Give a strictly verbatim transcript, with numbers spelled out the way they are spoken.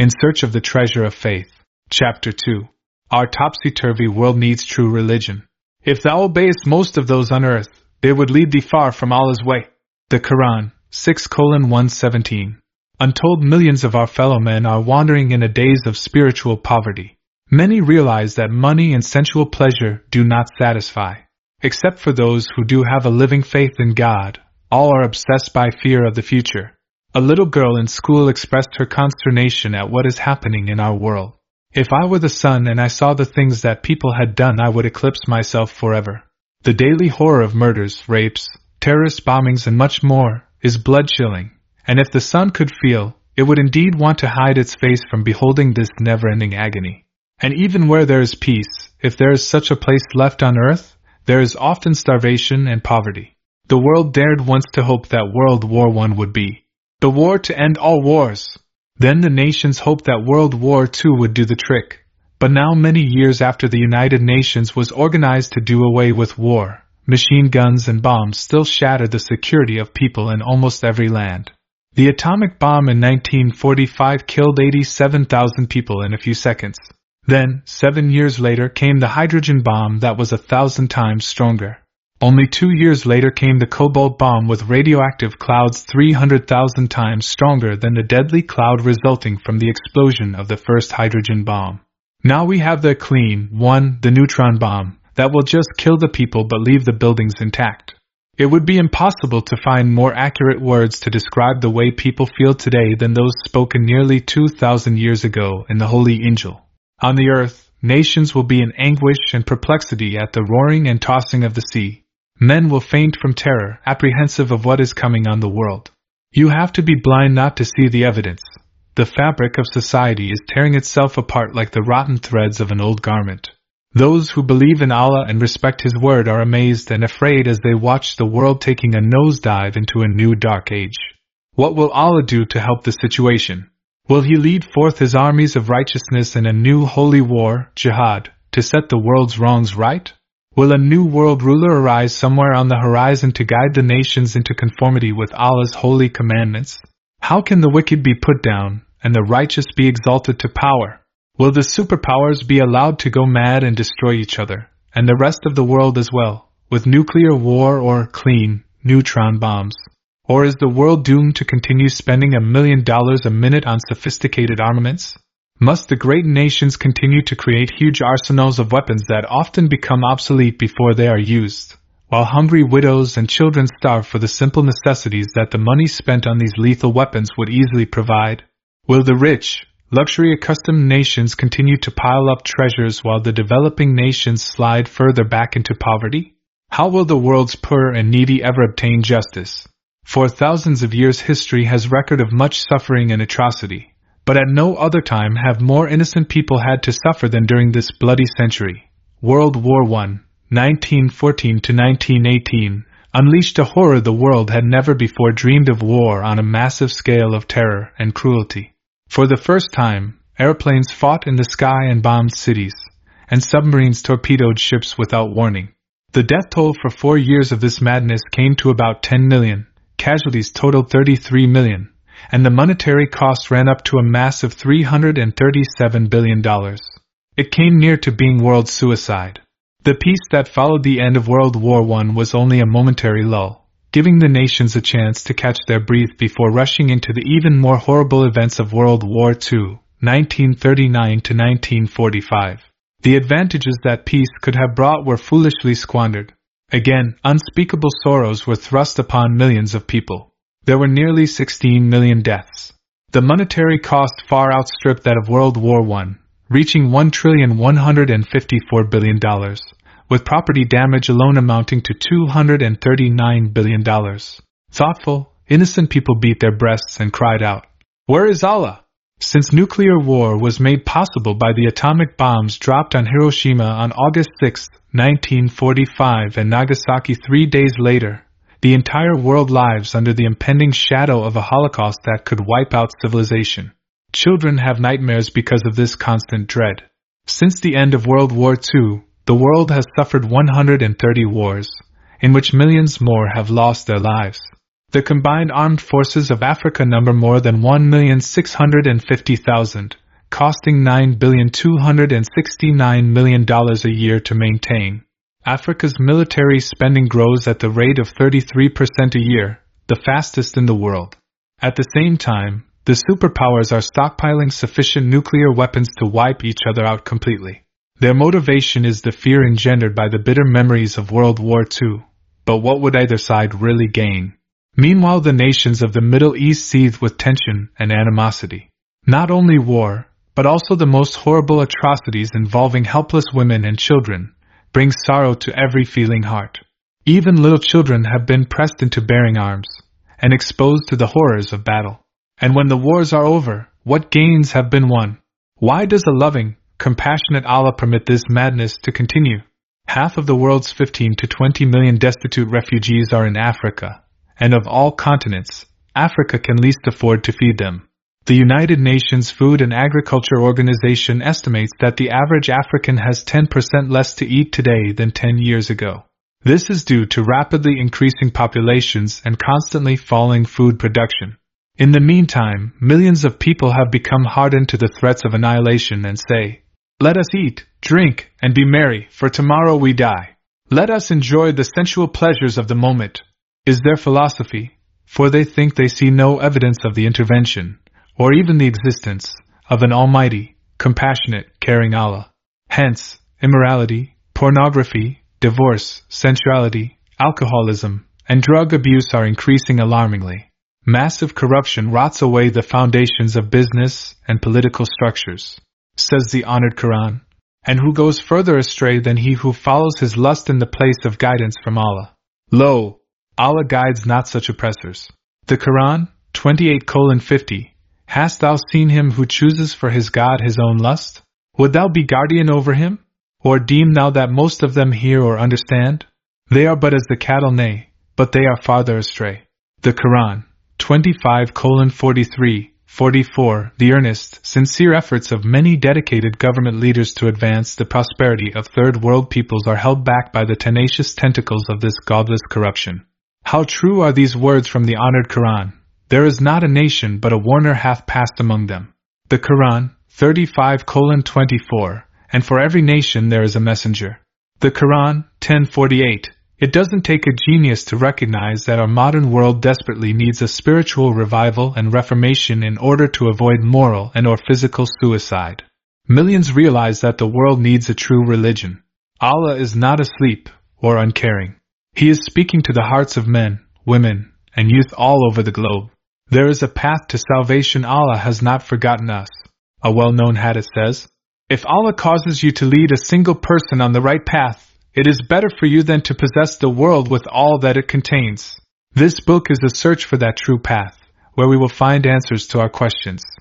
In Search of the Treasure of Faith. Chapter two. Our topsy-turvy world needs true religion. If thou obeyest most of those on earth, they would lead thee far from Allah's way. The Quran, six colon one seventeen. Untold millions of our fellow men are wandering in a daze of spiritual poverty. Many realize that money and sensual pleasure do not satisfy. Except for those who do have a living faith in God, all are obsessed by fear of the future. A little girl in school expressed her consternation at what is happening in our world. If I were the sun and I saw the things that people had done, I would eclipse myself forever. The daily horror of murders, rapes, terrorist bombings and much more is blood-chilling, and if the sun could feel, it would indeed want to hide its face from beholding this never-ending agony. And even where there is peace, if there is such a place left on earth, there is often starvation and poverty. The world dared once to hope that World War One would be the war to end all wars. Then the nations hoped that World War Two would do the trick. But now, many years after the United Nations was organized to do away with war, machine guns and bombs still shatter the security of people in almost every land. The atomic bomb in nineteen forty-five killed eighty-seven thousand people in a few seconds. Then, seven years later, came the hydrogen bomb that was a thousand times stronger. Only two years later came the cobalt bomb with radioactive clouds three hundred thousand times stronger than the deadly cloud resulting from the explosion of the first hydrogen bomb. Now we have the clean one, the neutron bomb, that will just kill the people but leave the buildings intact. It would be impossible to find more accurate words to describe the way people feel today than those spoken nearly two thousand years ago in the Holy Injil. On the earth, nations will be in anguish and perplexity at the roaring and tossing of the sea. Men will faint from terror, apprehensive of what is coming on the world. You have to be blind not to see the evidence. The fabric of society is tearing itself apart like the rotten threads of an old garment. Those who believe in Allah and respect His word are amazed and afraid as they watch the world taking a nosedive into a new dark age. What will Allah do to help the situation? Will He lead forth His armies of righteousness in a new holy war, jihad, to set the world's wrongs right? Will a new world ruler arise somewhere on the horizon to guide the nations into conformity with Allah's holy commandments? How can the wicked be put down, and the righteous be exalted to power? Will the superpowers be allowed to go mad and destroy each other, and the rest of the world as well, with nuclear war or clean, neutron bombs? Or is the world doomed to continue spending a million dollars a minute on sophisticated armaments? Must the great nations continue to create huge arsenals of weapons that often become obsolete before they are used, while hungry widows and children starve for the simple necessities that the money spent on these lethal weapons would easily provide? Will the rich, luxury-accustomed nations continue to pile up treasures while the developing nations slide further back into poverty? How will the world's poor and needy ever obtain justice? For thousands of years history has record of much suffering and atrocity. But at no other time have more innocent people had to suffer than during this bloody century. World War One, nineteen fourteen to nineteen eighteen, unleashed a horror the world had never before dreamed of. War on a massive scale of terror and cruelty. For the first time, airplanes fought in the sky and bombed cities, and submarines torpedoed ships without warning. The death toll for four years of this madness came to about ten million, casualties totaled thirty-three million. And the monetary cost ran up to a massive three hundred thirty-seven billion dollars. It came near to being world suicide. The peace that followed the end of World War One was only a momentary lull, giving the nations a chance to catch their breath before rushing into the even more horrible events of World War Two, nineteen thirty-nine to nineteen forty-five. The advantages that peace could have brought were foolishly squandered. Again, unspeakable sorrows were thrust upon millions of people. There were nearly sixteen million deaths. The monetary cost far outstripped that of World War One, reaching one trillion one hundred fifty-four billion dollars, with property damage alone amounting to two hundred thirty-nine billion dollars. Thoughtful, innocent people beat their breasts and cried out, "Where is Allah?" Since nuclear war was made possible by the atomic bombs dropped on Hiroshima on August sixth, nineteen forty-five and Nagasaki three days later, the entire world lives under the impending shadow of a Holocaust that could wipe out civilization. Children have nightmares because of this constant dread. Since the end of World War Two, the world has suffered one hundred thirty wars, in which millions more have lost their lives. The combined armed forces of Africa number more than one million six hundred fifty thousand, costing nine billion two hundred sixty-nine million dollars a year to maintain. Africa's military spending grows at the rate of thirty-three percent a year, the fastest in the world. At the same time, the superpowers are stockpiling sufficient nuclear weapons to wipe each other out completely. Their motivation is the fear engendered by the bitter memories of World War Two. But what would either side really gain? Meanwhile, the nations of the Middle East seethe with tension and animosity. Not only war, but also the most horrible atrocities involving helpless women and children, brings sorrow to every feeling heart. Even little children have been pressed into bearing arms, and exposed to the horrors of battle. And when the wars are over, what gains have been won? Why does a loving, compassionate Allah permit this madness to continue? Half of the world's fifteen to twenty million destitute refugees are in Africa, and of all continents, Africa can least afford to feed them. The United Nations Food and Agriculture Organization estimates that the average African has ten percent less to eat today than ten years ago. This is due to rapidly increasing populations and constantly falling food production. In the meantime, millions of people have become hardened to the threats of annihilation and say, "Let us eat, drink, and be merry, for tomorrow we die. Let us enjoy the sensual pleasures of the moment," is their philosophy, for they think they see no evidence of the intervention, or even the existence, of an almighty, compassionate, caring Allah. Hence, immorality, pornography, divorce, sensuality, alcoholism, and drug abuse are increasing alarmingly. Massive corruption rots away the foundations of business and political structures, says the honored Quran, and who goes further astray than he who follows his lust in the place of guidance from Allah? Lo, Allah guides not such oppressors. The Quran, twenty-eight fifty. Hast thou seen him who chooses for his God his own lust? Would thou be guardian over him? Or deem thou that most of them hear or understand? They are but as the cattle neigh, but they are farther astray. The Quran, twenty-five forty-three, forty-four. The earnest, sincere efforts of many dedicated government leaders to advance the prosperity of third world peoples are held back by the tenacious tentacles of this godless corruption. How true are these words from the honored Quran! There is not a nation but a warner hath passed among them. The Quran, thirty-five twenty-four, and for every nation there is a messenger. The Quran, ten forty-eight. It doesn't take a genius to recognize that our modern world desperately needs a spiritual revival and reformation in order to avoid moral and or physical suicide. Millions realize that the world needs a true religion. Allah is not asleep or uncaring. He is speaking to the hearts of men, women, and youth all over the globe. There is a path to salvation. Allah has not forgotten us. A well-known hadith says, "If Allah causes you to lead a single person on the right path, it is better for you than to possess the world with all that it contains." This book is a search for that true path, where we will find answers to our questions.